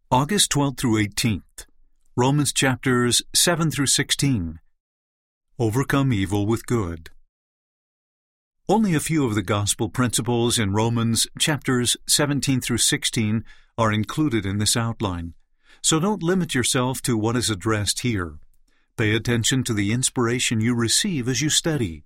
August 12th through 18th, Romans chapters 7 through 16. Overcome evil with good. Only a few of the gospel principles in Romans chapters 17 through 16 are included in this outline, so don't limit yourself to what is addressed here. Pay attention to the inspiration you receive as you study.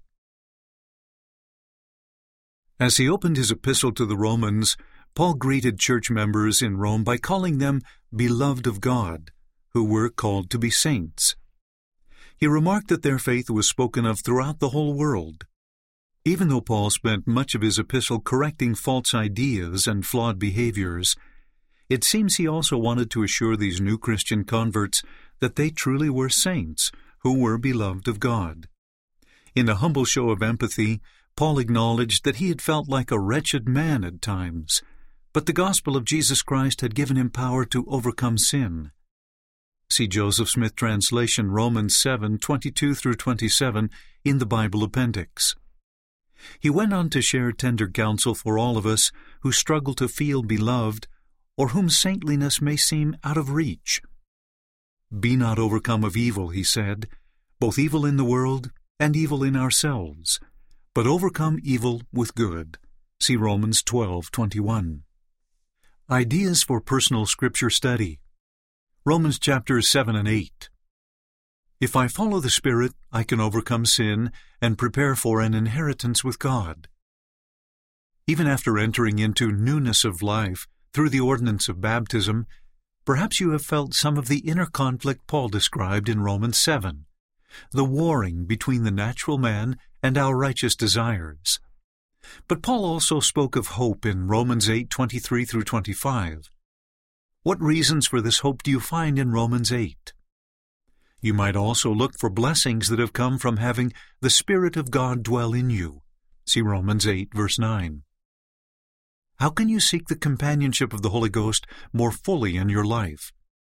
As he opened his epistle to the Romans, Paul greeted church members in Rome by calling them beloved of God, who were called to be saints. He remarked that their faith was spoken of throughout the whole world. Even though Paul spent much of his epistle correcting false ideas and flawed behaviors, it seems he also wanted to assure these new Christian converts that they truly were saints who were beloved of God. In a humble show of empathy, Paul acknowledged that he had felt like a wretched man at times, but the gospel of Jesus Christ had given him power to overcome sin. See Joseph Smith translation Romans 7:22 through 27 in the Bible appendix. He went on to share tender counsel for all of us who struggle to feel beloved or whom saintliness may seem out of reach. Be not overcome of evil, he said, both evil in the world and evil in ourselves, but overcome evil with good. See Romans 12:21. Ideas for personal scripture study. Romans chapters 7 and 8. If I follow the Spirit, I can overcome sin and prepare for an inheritance with God. Even after entering into newness of life through the ordinance of baptism, perhaps you have felt some of the inner conflict Paul described in Romans 7, the warring between the natural man and our righteous desires. But Paul also spoke of hope in Romans 8:23 through 25. What reasons for this hope do you find in Romans 8? You might also look for blessings that have come from having the Spirit of God dwell in you. See Romans 8, verse 9. How can you seek the companionship of the Holy Ghost more fully in your life?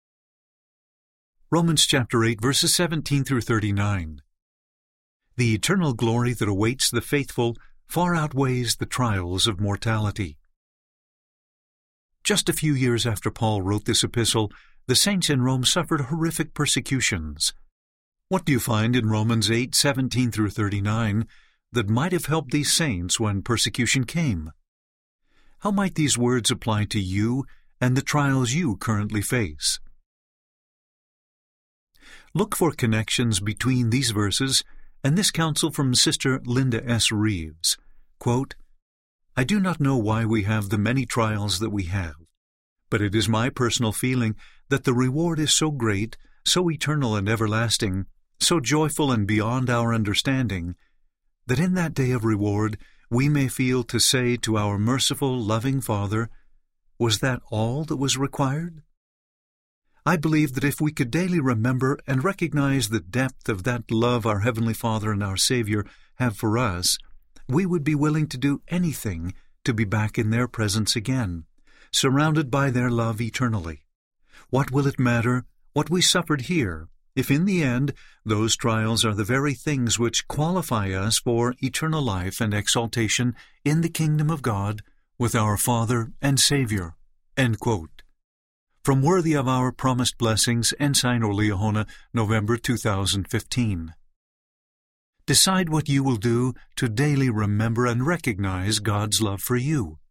Romans chapter 8, verses 17 through 39. The eternal glory that awaits the faithful far outweighs the trials of mortality. Just a few years after Paul wrote this epistle, the saints in Rome suffered horrific persecutions. What do you find in Romans 8:17 through 39 that might have helped these saints when persecution came? How might these words apply to you and the trials you currently face? Look for connections between these verses and this counsel from Sister Linda S. Reeves. Quote, I do not know why we have the many trials that we have, but it is my personal feeling that the reward is so great, so eternal and everlasting, so joyful and beyond our understanding, that in that day of reward we may feel to say to our merciful, loving Father, was that all that was required? I believe that if we could daily remember and recognize the depth of that love our Heavenly Father and our Savior have for us, we would be willing to do anything to be back in their presence again, surrounded by their love eternally. What will it matter what we suffered here, if in the end those trials are the very things which qualify us for eternal life and exaltation in the kingdom of God with our Father and Savior? End quote. From Worthy of Our Promised Blessings, Ensign Orleahona, November 2015. Decide what you will do to daily remember and recognize God's love for you.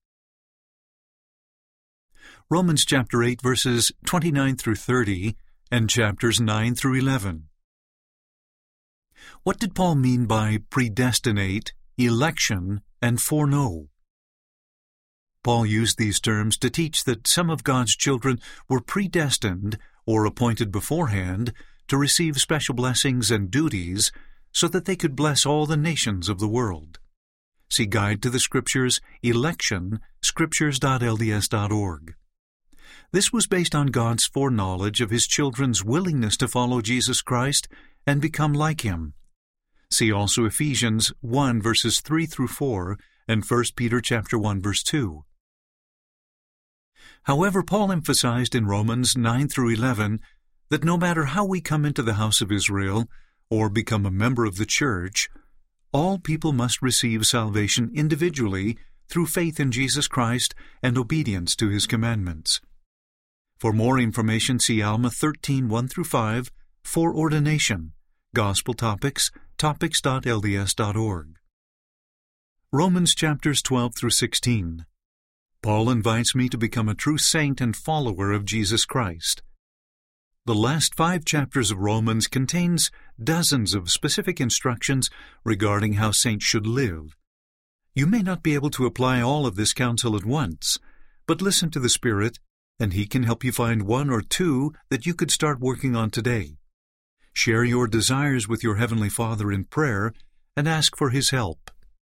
Romans chapter 8, verses 29 through 30, and chapters 9 through 11. What did Paul mean by predestinate, election, and foreknow? Paul used these terms to teach that some of God's children were predestined or appointed beforehand to receive special blessings and duties so that they could bless all the nations of the world. See Guide to the Scriptures, Election, scriptures.lds.org. This was based on God's foreknowledge of His children's willingness to follow Jesus Christ and become like Him. See also Ephesians 1 verses 3 through 4 and 1 Peter chapter 1 verse 2. However, Paul emphasized in Romans 9 through 11 that no matter how we come into the house of Israel or become a member of the church, all people must receive salvation individually through faith in Jesus Christ and obedience to His commandments. For more information, see Alma 13:1-5, For Ordination, Gospel Topics, topics.lds.org. Romans chapters 12-16. Paul invites me to become a true saint and follower of Jesus Christ. The last 5 chapters of Romans contains dozens of specific instructions regarding how saints should live. You may not be able to apply all of this counsel at once, but listen to the Spirit, and He can help you find 1 or 2 that you could start working on today. Share your desires with your Heavenly Father in prayer and ask for His help.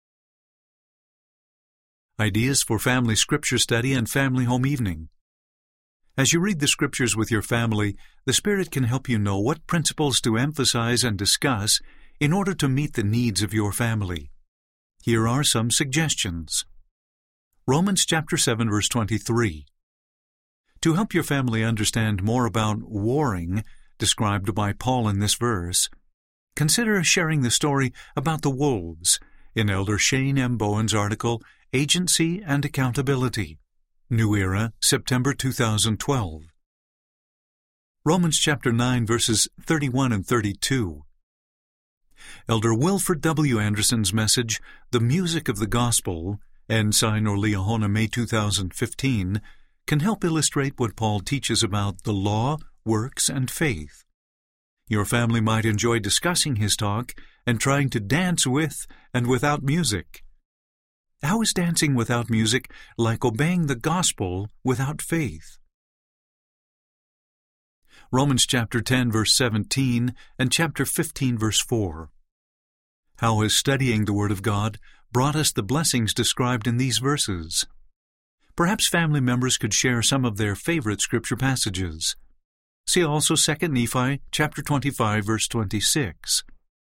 Ideas for Family Scripture Study and Family Home Evening. As you read the Scriptures with your family, the Spirit can help you know what principles to emphasize and discuss in order to meet the needs of your family. Here are some suggestions. Romans chapter 7, verse 23. To help your family understand more about warring, described by Paul in this verse, consider sharing the story about the wolves in Elder Shane M. Bowen's article, Agency and Accountability, New Era, September 2012. Romans chapter 9, verses 31 and 32. Elder Wilford W. Anderson's message, The Music of the Gospel, Ensign or Liahona, May 2015, can help illustrate what Paul teaches about the law, works, and faith. Your family might enjoy discussing his talk and trying to dance with and without music. How is dancing without music like obeying the gospel without faith? Romans chapter 10, verse 17, and chapter 15, verse 4. How has studying the Word of God brought us the blessings described in these verses? Perhaps family members could share some of their favorite scripture passages. See also 2 Nephi chapter 25, verse 26.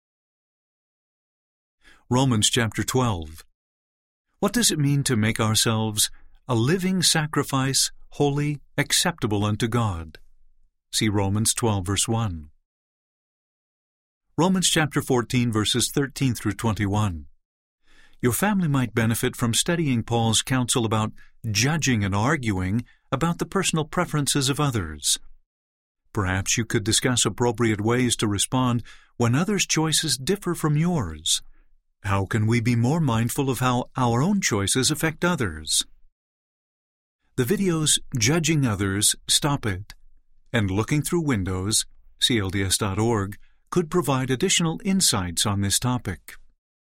Romans chapter 12. What does it mean to make ourselves a living sacrifice, holy, acceptable unto God? See Romans 12, verse 1. Romans chapter 14, verses 13-21. Your family might benefit from studying Paul's counsel about judging and arguing about the personal preferences of others. Perhaps you could discuss appropriate ways to respond when others' choices differ from yours. How can we be more mindful of how our own choices affect others? The videos Judging Others, Stop It, and Looking Through Windows, clds.org, could provide additional insights on this topic.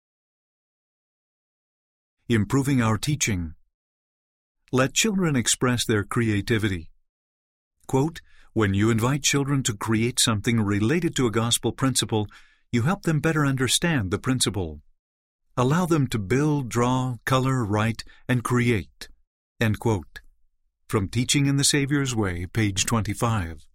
Improving our teaching. Let children express their creativity. Quote, when you invite children to create something related to a gospel principle, you help them better understand the principle. Allow them to build, draw, color, write, and create. End quote. From Teaching in the Savior's Way, page 25.